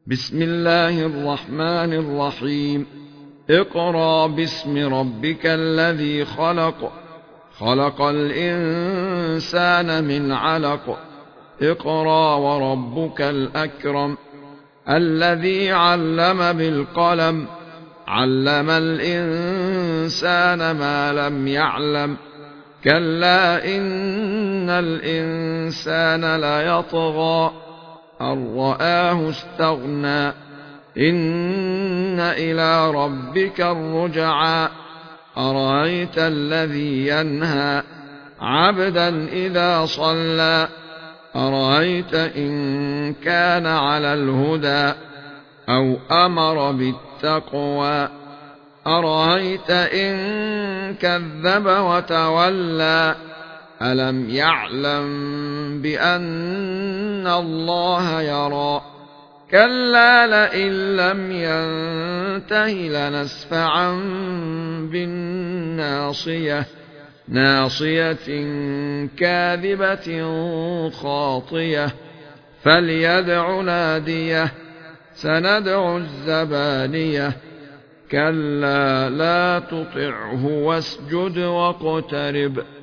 بسم الله الرحمن الرحيم. اقرأ باسم ربك الذي خلق، خلق الإنسان من علق. اقرأ وربك الأكرم الذي علم بالقلم، علم الإنسان ما لم يعلم. كلا إن الإنسان ليطغى أن رآه استغنى، إن إلى ربك الرجعى. أرأيت الذي ينهى عبدا إذا صلى، أرأيت إن كان على الهدى أو أمر بالتقوى، أرأيت إن كذب وتولى. ألم يعلم بأن الله يرى. كلا لئن لم ينته لنسفعا بالناصية، ناصية كاذبة خاطية. فليدع ناديه، سندع الزبانية. كلا لا تطعه واسجد واقترب.